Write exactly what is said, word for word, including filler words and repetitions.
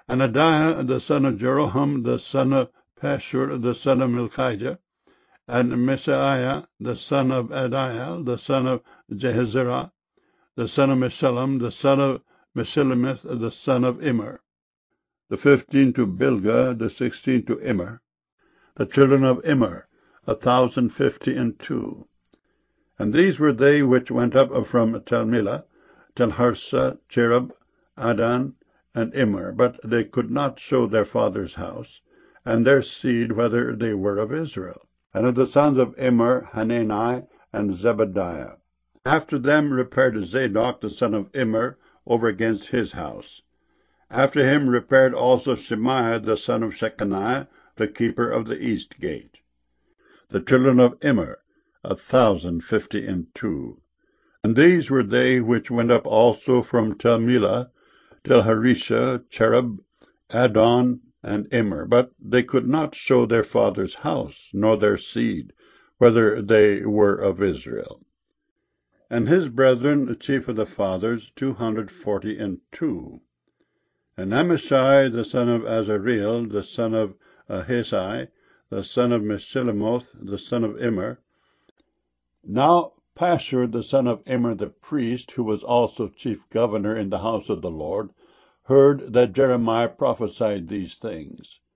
And Adiah the son of Jeroham, the son of Pashur, the son of Milchijah, and Messiah the son of Adiel, the son of Jehezerah, the son of Meshullam, the son of Meshillemith, the son of Immer. The fifteen to Bilgah, the sixteen to Immer. The children of Immer, a thousand fifty and two. And these were they which went up from Telmillah, Telharsa, Cherub, Adan, and Immer, but they could not show their father's house, and their seed, whether they were of Israel. And of the sons of Immer, Hanani, and Zebadiah. After them repaired Zadok, the son of Immer, over against his house. After him repaired also Shemaiah, the son of Shechaniah, the keeper of the east gate. The children of Immer, a thousand fifty and two. And these were they which went up also from Telmillah, Telharisha, Cherub, Adon, and Immer, but they could not show their father's house, nor their seed, whether they were of Israel. And his brethren, the chief of the fathers, two hundred forty and two. And Amashai, the son of Azareel, the son of Ahesai, the son of Meshillemoth, the son of Immer. Now Pashur, the son of Immer the priest, who was also chief governor in the house of the Lord, heard that Jeremiah prophesied these things.